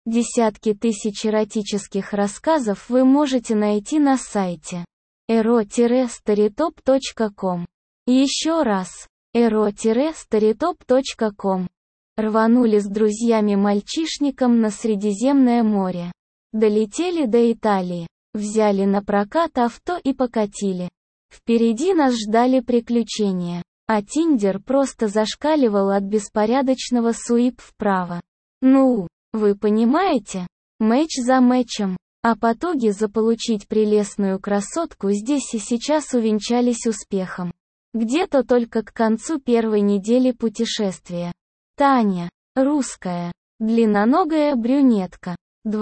Десятки тысяч эротических рассказов вы можете найти на сайте ero-storytop.com. Еще раз, ero-storytop.com. Рванули с друзьями-мальчишником на Средиземное море. Долетели до Италии, взяли на прокат авто и покатили. Впереди нас ждали приключения, а Тиндер просто зашкаливал от беспорядочного суип вправо. Ну, вы понимаете? Мэч за мэчем. А потуги заполучить прелестную красотку здесь и сейчас увенчались успехом. Где-то только к концу первой недели путешествия. Таня, русская, длинноногая брюнетка,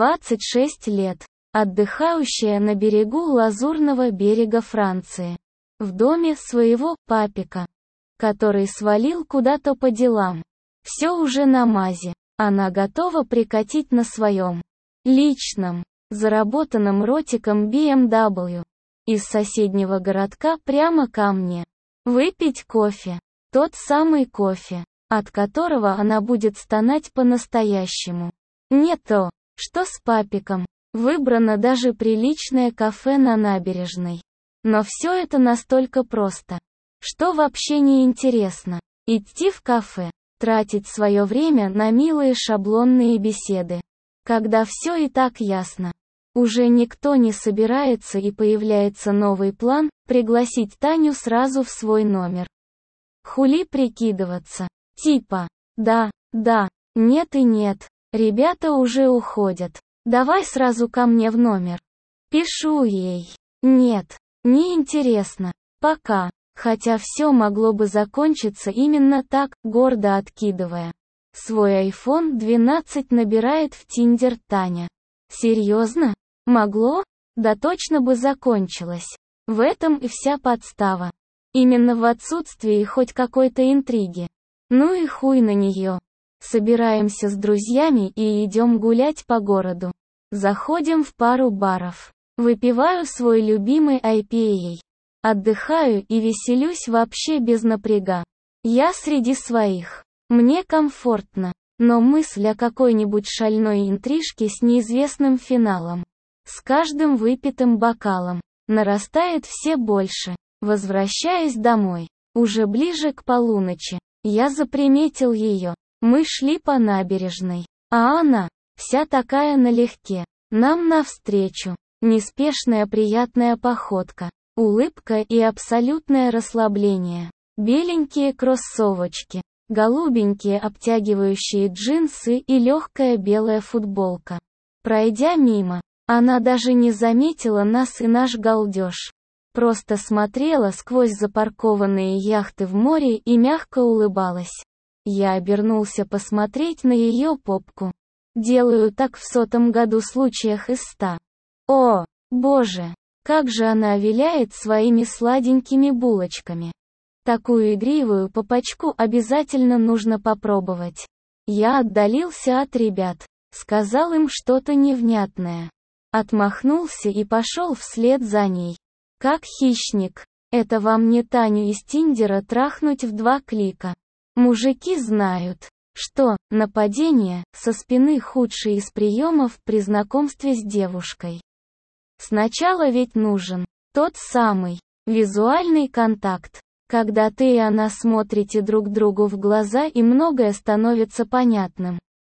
26 лет, отдыхающая на берегу Лазурного берега Франции. В доме своего папика, который свалил куда-то по делам. Все уже на мазе. Она готова прикатить на своем личном, заработанном ротиком BMW из соседнего городка прямо ко мне. Выпить кофе. Тот самый кофе, от которого она будет стонать по-настоящему. Не то, что с папиком. Выбрано даже приличное кафе на набережной. Но все это настолько просто, что вообще не интересно. Идти в кафе, тратить свое время на милые шаблонные беседы. Когда все и так ясно. Уже никто не собирается и появляется новый план, пригласить Таню сразу в свой номер. Хули прикидываться. Типа, да, нет и нет, ребята уже уходят. Давай сразу ко мне в номер. Пишу ей. Нет, не интересно. Пока. Хотя все могло бы закончиться именно так, гордо откидывая. Свой iPhone 12 набирает в Tinder Таня. Серьезно? Могло? Да точно бы закончилось. В этом и вся подстава. Именно в отсутствии хоть какой-то интриги. Ну и хуй на нее. Собираемся с друзьями и идем гулять по городу. Заходим в пару баров. Выпиваю свой любимый IPA. Отдыхаю и веселюсь вообще без напряга. Я среди своих. Мне комфортно. Но мысль о какой-нибудь шальной интрижке с неизвестным финалом, с каждым выпитым бокалом, нарастает все больше. Возвращаясь домой, уже ближе к полуночи, я заприметил ее. Мы шли по набережной, а она, вся такая налегке, нам навстречу. Неспешная приятная походка, улыбка и абсолютное расслабление. Беленькие кроссовочки, голубенькие обтягивающие джинсы и легкая белая футболка. Пройдя мимо, она даже не заметила нас и наш галдеж. Просто смотрела сквозь запаркованные яхты в море и мягко улыбалась. Я обернулся посмотреть на ее попку. Делаю так в 100-м году случаях из 100. О, боже, как же она виляет своими сладенькими булочками. Такую игривую попочку обязательно нужно попробовать. Я отдалился от ребят, сказал им что-то невнятное. Отмахнулся и пошел вслед за ней. Как хищник. Это вам не Таню из Тиндера трахнуть в 2 клика. Мужики знают, что нападение со спины худший из приемов при знакомстве с девушкой. Сначала ведь нужен тот самый визуальный контакт, когда ты и она смотрите друг другу в глаза и многое становится понятным.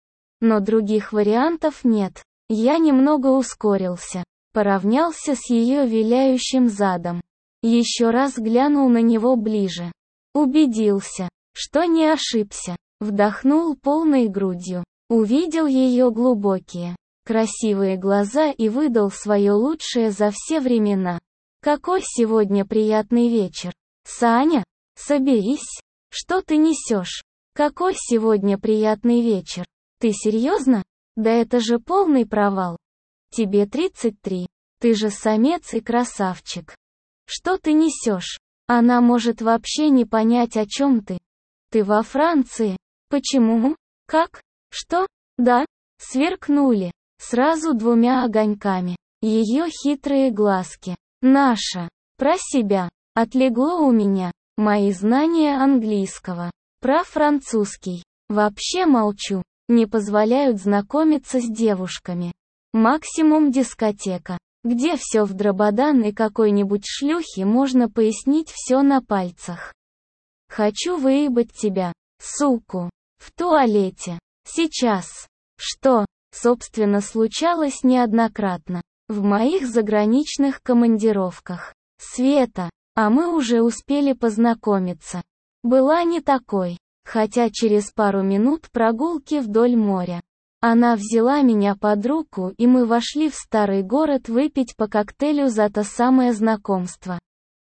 Но других вариантов нет. Я немного ускорился, поравнялся с ее виляющим задом. Еще раз глянул на него ближе. Убедился, что не ошибся. Вдохнул полной грудью. Увидел ее глубокие, красивые глаза и выдал свое лучшее за все времена. Какой сегодня приятный вечер. Саня, соберись. Что ты несешь? Какой сегодня приятный вечер. Ты серьезно? Да это же полный провал. Тебе 33. Ты же самец и красавчик. Что ты несешь? Она может вообще не понять, о чем ты. Ты во Франции. Почему? Как? Что? Да? Сверкнули. Сразу 2 огоньками. Ее хитрые глазки. Наша. Про себя. Отлегло у меня. Мои знания английского. Про французский. Вообще молчу. не позволяют знакомиться с девушками. Максимум дискотека, где все в дрободан и какой-нибудь шлюхе можно пояснить все на пальцах. Хочу выебать тебя, суку, в туалете. Сейчас. Что, собственно, случалось неоднократно. В моих заграничных командировках. Света, а мы уже успели познакомиться. Была не такой, хотя через пару минут прогулки вдоль моря. Она взяла меня под руку, и мы вошли в старый город выпить по коктейлю за то самое знакомство.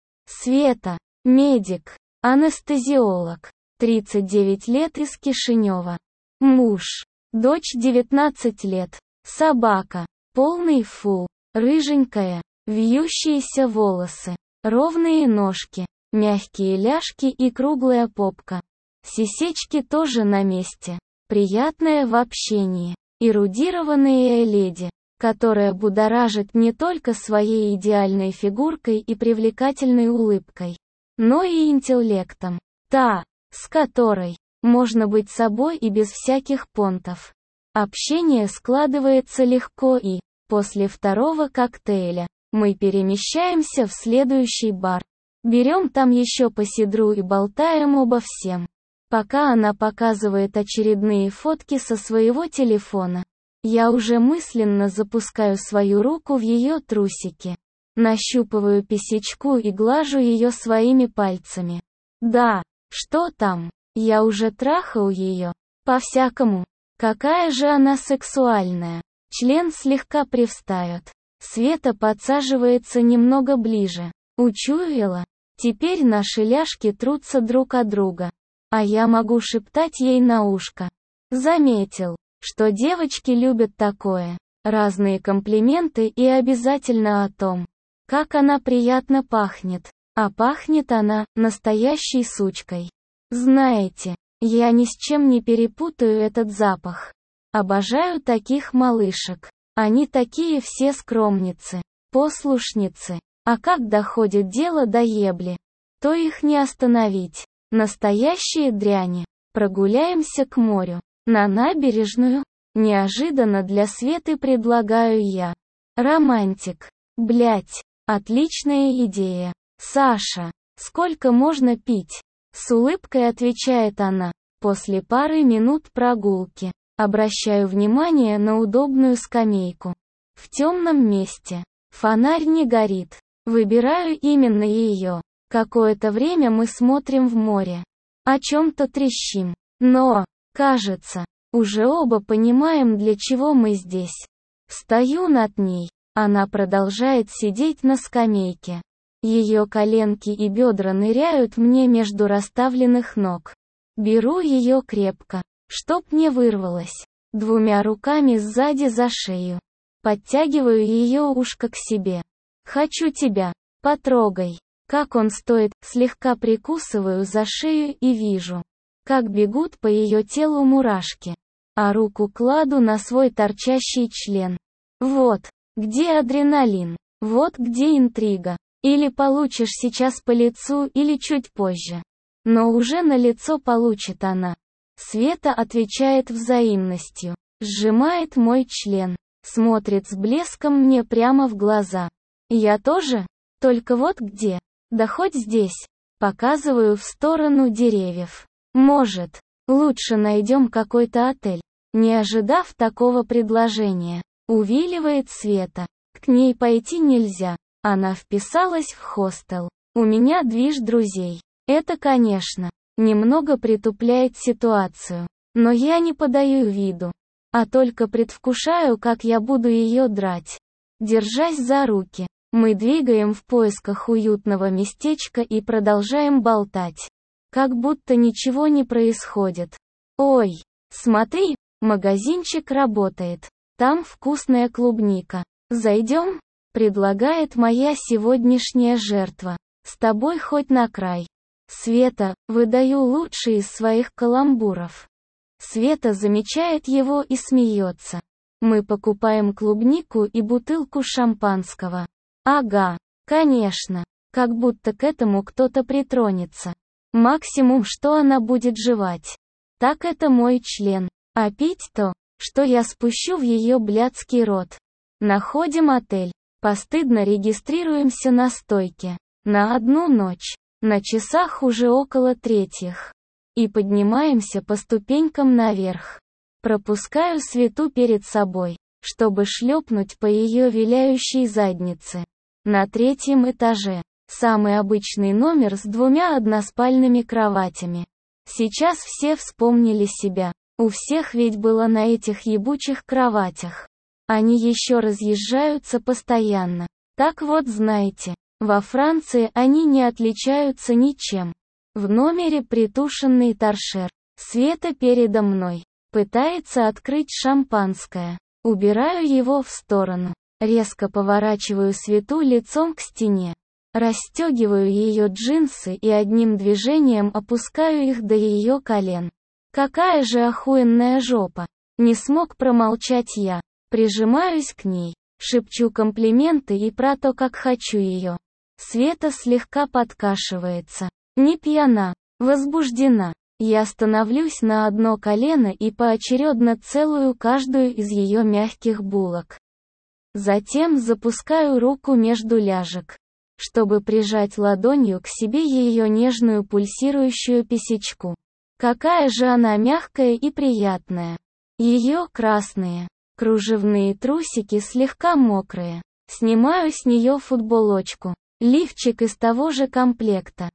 Света, медик, анестезиолог, 39 лет, из Кишинева. Муж, дочь 19 лет, собака, полный фул, рыженькая, вьющиеся волосы, ровные ножки, мягкие ляжки и круглая попка. Сисечки тоже на месте. Приятная в общении, эрудированная леди, которая будоражит не только своей идеальной фигуркой и привлекательной улыбкой, но и интеллектом. Та, с которой можно быть собой и без всяких понтов. Общение складывается легко, и, после второго коктейля, мы перемещаемся в следующий бар. Берем там еще по сидру и болтаем обо всем. Пока она показывает очередные фотки со своего телефона, я уже мысленно запускаю свою руку в ее трусики. Нащупываю писечку и глажу ее своими пальцами. Да, что там? Я уже трахал ее. По-всякому. Какая же она сексуальная. Член слегка привстает. Света подсаживается немного ближе. Учуяла? Теперь наши ляжки трутся друг от друга. А я могу шептать ей на ушко. Заметил, что девочки любят такое. Разные комплименты и обязательно о том, как она приятно пахнет. А пахнет она настоящей сучкой. Знаете, я ни с чем не перепутаю этот запах. Обожаю таких малышек. Они такие все скромницы, послушницы. А как доходит дело до ебли, то их не остановить. Настоящие дряни. Прогуляемся к морю. На набережную. Неожиданно для Светы предлагаю я. Романтик. Блять. Отличная идея. Саша, сколько можно пить? С улыбкой отвечает она. После пары минут прогулки. Обращаю внимание на удобную скамейку. В темном месте. Фонарь не горит. Выбираю именно ее. Какое-то время мы смотрим в море. О чем-то трещим. Но, кажется, уже оба понимаем, для чего мы здесь. Встаю над ней. Она продолжает сидеть на скамейке. Ее коленки и бедра ныряют мне между расставленных ног. Беру ее крепко, чтоб не вырвалось. Двумя руками сзади за шею. Подтягиваю ее ушко к себе. Хочу тебя. Потрогай. Как он стоит, слегка прикусываю за шею и вижу, как бегут по ее телу мурашки. А руку кладу на свой торчащий член. Вот, где адреналин, вот где интрига. Или получишь сейчас по лицу, или чуть позже. Но уже на лицо получит она. Света отвечает взаимностью. Сжимает мой член. Смотрит с блеском мне прямо в глаза. Я тоже? Только вот где? Да хоть здесь. Показываю в сторону деревьев. Может, лучше найдем какой-то отель. Не ожидав такого предложения, увиливает Света. К ней пойти нельзя. Она вписалась в хостел. У меня движ друзей. Это, конечно, немного притупляет ситуацию. Но я не подаю виду. А только предвкушаю, как я буду ее драть. Держась за руки. Мы двигаем в поисках уютного местечка и продолжаем болтать. Как будто ничего не происходит. Ой, смотри, магазинчик работает. Там вкусная клубника. Зайдем? Предлагает моя сегодняшняя жертва. С тобой хоть на край. Света, выдаю лучший из своих каламбуров. Света замечает его и смеется. Мы покупаем клубнику и бутылку шампанского. Ага, конечно, как будто к этому кто-то притронется. Максимум, что она будет жевать. Так это мой член. А пить то, что я спущу в ее блядский рот. Находим отель. Постыдно регистрируемся на стойке. На одну ночь. На часах уже около 3. И поднимаемся по ступенькам наверх. Пропускаю Свету перед собой, чтобы шлепнуть по ее виляющей заднице. На 3-м этаже. Самый обычный номер с 2 односпальными кроватями. Сейчас все вспомнили себя. У всех ведь было на этих ебучих кроватях. Они еще разъезжаются постоянно. Так вот знаете, во Франции они не отличаются ничем. В номере притушенный торшер. Света передо мной. Пытается открыть шампанское. Убираю его в сторону. Резко поворачиваю Свету лицом к стене. Расстегиваю ее джинсы и одним движением опускаю их до ее колен. Какая же охуенная жопа. Не смог промолчать я. Прижимаюсь к ней. Шепчу комплименты и про то, как хочу ее. Света слегка подкашивается. Не пьяна. Возбуждена. Я становлюсь на одно колено и поочередно целую каждую из ее мягких булок. Затем запускаю руку между ляжек, чтобы прижать ладонью к себе ее нежную пульсирующую писечку. Какая же она мягкая и приятная. Ее красные, кружевные трусики слегка мокрые. Снимаю с нее футболочку. Лифчик из того же комплекта.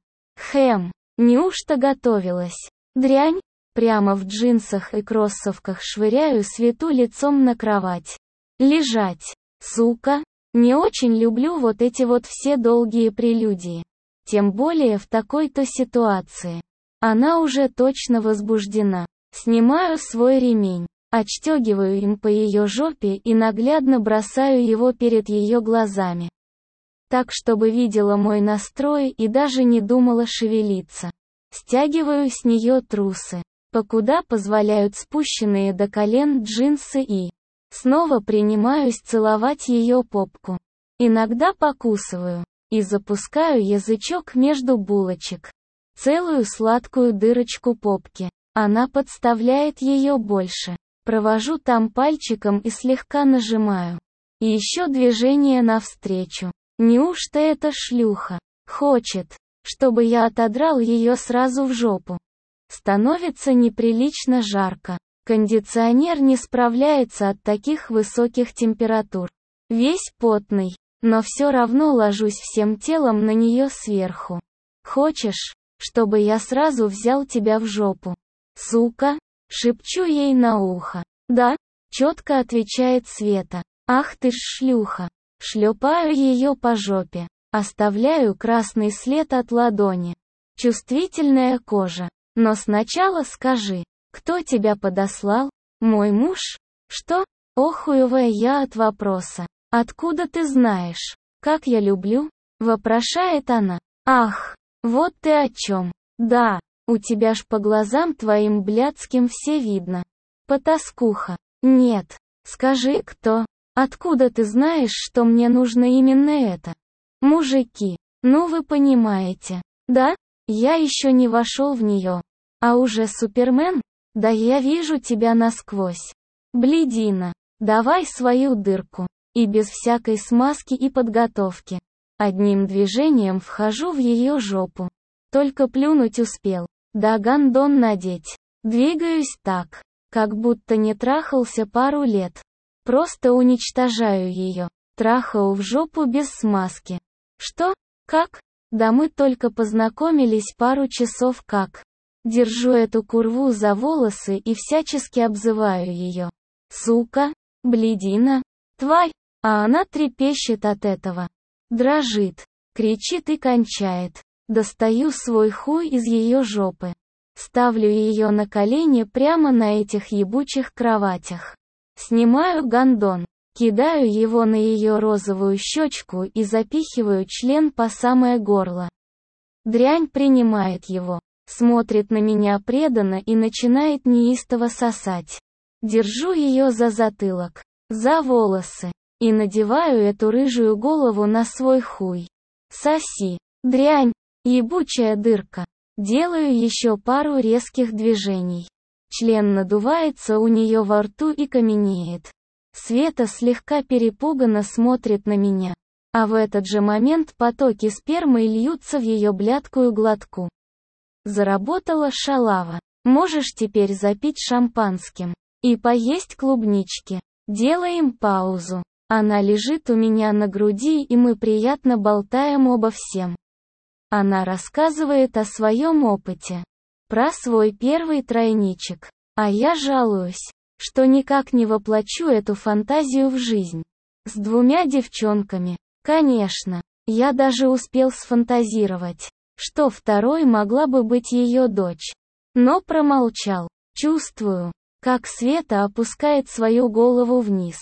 Неужто готовилась? Дрянь? Прямо в джинсах и кроссовках швыряю Свету лицом на кровать. Лежать. Сука. Не очень люблю вот эти вот все долгие прелюдии. Тем более в такой-то ситуации. Она уже точно возбуждена. Снимаю свой ремень. Отстегиваю им по ее жопе и наглядно бросаю его перед ее глазами. Так, чтобы видела мой настрой и даже не думала шевелиться. Стягиваю с нее трусы, покуда позволяют спущенные до колен джинсы и снова принимаюсь целовать ее попку. Иногда покусываю и запускаю язычок между булочек. Целую сладкую дырочку попки. Она подставляет ее больше. Провожу там пальчиком и слегка нажимаю. И еще движение навстречу. Неужто эта шлюха хочет, чтобы я отодрал ее сразу в жопу? Становится неприлично жарко. Кондиционер не справляется от таких высоких температур. Весь потный, но все равно ложусь всем телом на нее сверху. Хочешь, чтобы я сразу взял тебя в жопу? Сука, шепчу ей на ухо. Да, четко отвечает Света. Ах ты ж шлюха. Шлепаю ее по жопе. Оставляю красный след от ладони. Чувствительная кожа. Но сначала скажи, кто тебя подослал? Мой муж? Что? Охуевая я от вопроса. Откуда ты знаешь? Как я люблю? Вопрошает она. Ах, вот ты о чем. Да, у тебя ж по глазам твоим блядским все видно. Потаскуха. Нет. Скажи, кто? Откуда ты знаешь, что мне нужно именно это? Мужики. Ну вы понимаете. Да? Я еще не вошел в нее. А уже Супермен? Да я вижу тебя насквозь. Блядина. Давай свою дырку. И без всякой смазки и подготовки. Одним движением вхожу в ее жопу. Только плюнуть успел. Да гандон надеть. Двигаюсь так, как будто не трахался пару лет. Просто уничтожаю ее. Трахаю в жопу без смазки. Что? Как? Да мы только познакомились пару часов как. Держу эту курву за волосы и всячески обзываю ее. Сука, блядина, тварь, а она трепещет от этого. Дрожит, кричит и кончает. Достаю свой хуй из ее жопы. Ставлю ее на колени прямо на этих ебучих кроватях. Снимаю гандон, кидаю его на ее розовую щечку и запихиваю член по самое горло. Дрянь принимает его, смотрит на меня преданно и начинает неистово сосать. Держу ее за затылок, за волосы, и надеваю эту рыжую голову на свой хуй. Соси, дрянь, ебучая дырка. Делаю еще пару резких движений. Член надувается у нее во рту и каменеет. Света слегка перепуганно смотрит на меня. А в этот же момент потоки спермы льются в ее блядкую глотку. Заработала шалава. Можешь теперь запить шампанским. И поесть клубнички. Делаем паузу. Она лежит у меня на груди, и мы приятно болтаем обо всем. Она рассказывает о своем опыте. Про свой первый тройничек. А я жалуюсь, что никак не воплощу эту фантазию в жизнь. С 2 девчонками. Конечно, я даже успел сфантазировать, что второй могла бы быть ее дочь. Но промолчал. Чувствую, как Света опускает свою голову вниз.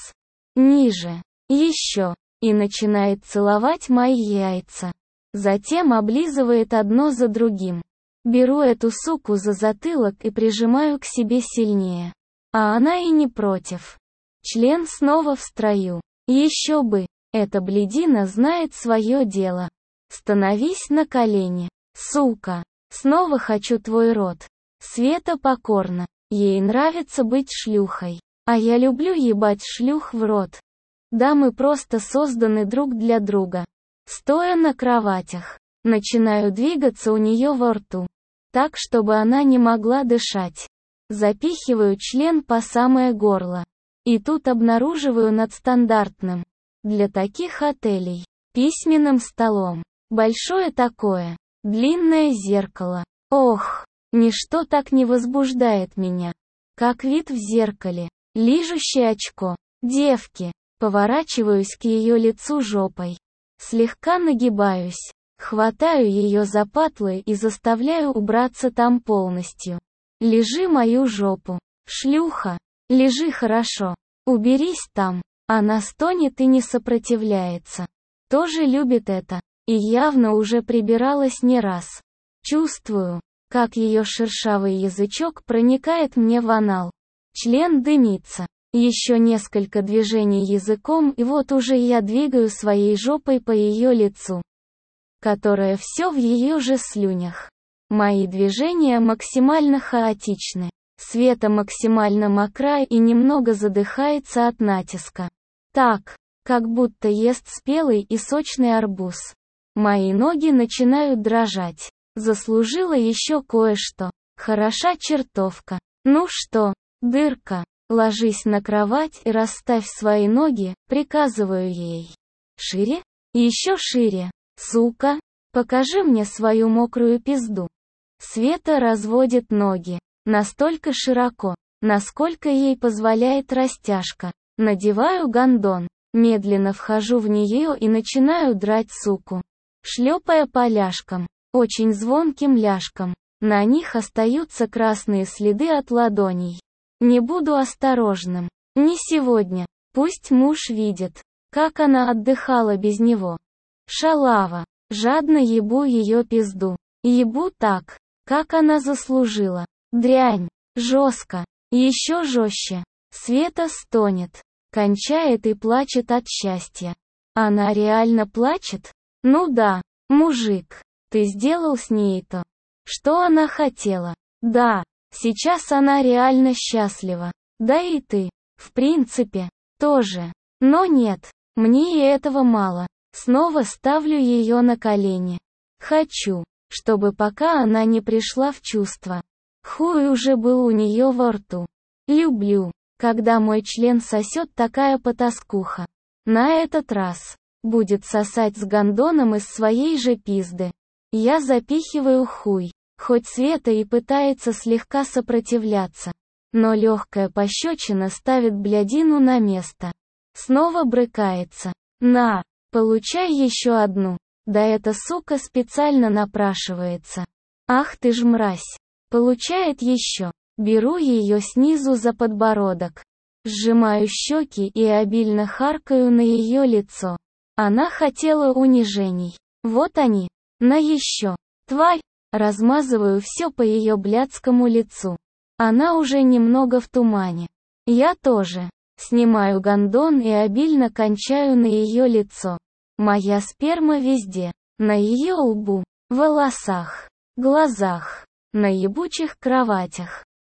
Ниже. Еще. И начинает целовать мои яйца. Затем облизывает одно за другим. Беру эту суку за затылок и прижимаю к себе сильнее. А она и не против. Член снова в строю. Еще бы. Эта блядина знает свое дело. Становись на колени. Сука. Снова хочу твой рот. Света покорна. Ей нравится быть шлюхой. А я люблю ебать шлюх в рот. Да, мы просто созданы друг для друга. Стоя на кроватях, начинаю двигаться у нее во рту. Так, чтобы она не могла дышать. Запихиваю член по самое горло. И тут обнаруживаю над стандартным, для таких отелей, письменным столом. Большое такое, длинное зеркало. Ох, ничто так не возбуждает меня, как вид в зеркале, лижущее очко. Девки, поворачиваюсь к ее лицу жопой. Слегка нагибаюсь, хватаю ее за патлы и заставляю убраться там полностью. Лежи мою жопу. Шлюха, лежи хорошо. Уберись там. Она стонет и не сопротивляется. Тоже любит это. И явно уже прибиралась не раз. Чувствую, как ее шершавый язычок проникает мне в анал. Член дымится. Еще несколько движений языком, и вот уже я двигаю своей жопой по ее лицу, которое все в ее же слюнях. Мои движения максимально хаотичны. Света максимально мокра и немного задыхается от натиска. Так, как будто ест спелый и сочный арбуз. Мои ноги начинают дрожать. Заслужила еще кое-что. Хороша чертовка. Ну что, дырка, ложись на кровать и расставь свои ноги, приказываю ей. Шире? Еще шире. Сука, покажи мне свою мокрую пизду. Света разводит ноги. Настолько широко, насколько ей позволяет растяжка. Надеваю гондон. Медленно вхожу в нее и начинаю драть суку. Шлепая по ляжкам. Очень звонким ляжкам. На них остаются красные следы от ладоней. Не буду осторожным. Не сегодня. Пусть муж видит, как она отдыхала без него. Шалава. Жадно ебу ее пизду. Ебу так, как она заслужила. Дрянь. Жестко. Еще жестче. Света стонет. Кончает и плачет от счастья. Она реально плачет? Ну да, мужик. Ты сделал с ней то, что она хотела. Да, сейчас она реально счастлива. Да и ты, в принципе, тоже. Но нет, мне и этого мало. Снова ставлю ее на колени. Хочу, чтобы пока она не пришла в чувство. Хуй уже был у нее во рту. Люблю, когда мой член сосет такая потаскуха. На этот раз будет сосать с гондоном из своей же пизды. Я запихиваю хуй, хоть Света и пытается слегка сопротивляться. Но легкая пощечина ставит блядину на место. Снова брыкается. На, получай еще одну. Да эта сука специально напрашивается. Ах ты ж мразь. Получает еще. Беру ее снизу за подбородок. Сжимаю щеки и обильно харкаю на ее лицо. Она хотела унижений. Вот они. На еще. Тварь. Размазываю все по ее блядскому лицу. Она уже немного в тумане. Я тоже. Снимаю гондон и обильно кончаю на ее лицо. Моя сперма везде. На ее лбу. Волосах. Глазах. На ебучих кроватях.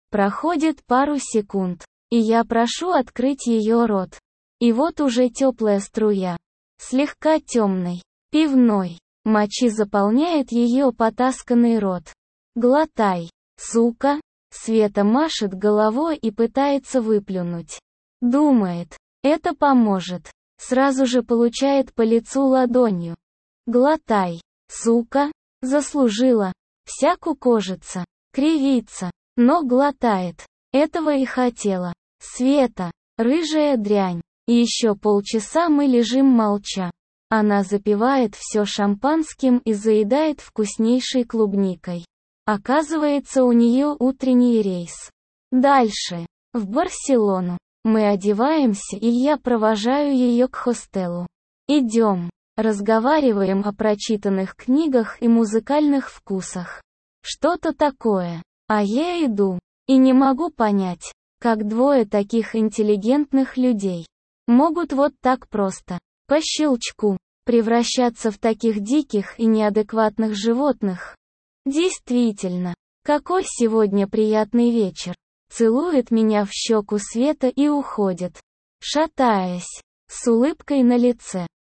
Проходит пару секунд, и я прошу открыть ее рот. И вот уже теплая струя, слегка темной, пивной, мочи заполняет ее потасканный рот. Глотай, сука. Света машет головой и пытается выплюнуть. Думает, это поможет. Сразу же получает по лицу ладонью. Глотай, сука. Заслужила. Вся кукожится, кривится, но глотает. Этого и хотела. Света, рыжая дрянь. И еще полчаса мы лежим молча. Она запивает все шампанским и заедает вкуснейшей клубникой. Оказывается, у нее утренний рейс. Дальше, в Барселону. Мы одеваемся, и я провожаю ее к хостелу. Идем. Разговариваем о прочитанных книгах и музыкальных вкусах. Что-то такое. А я иду. И не могу понять, как двое таких интеллигентных людей могут вот так просто, по щелчку, превращаться в таких диких и неадекватных животных. Действительно, какой сегодня приятный вечер. Целует меня в щеку Света и уходит, шатаясь, с улыбкой на лице.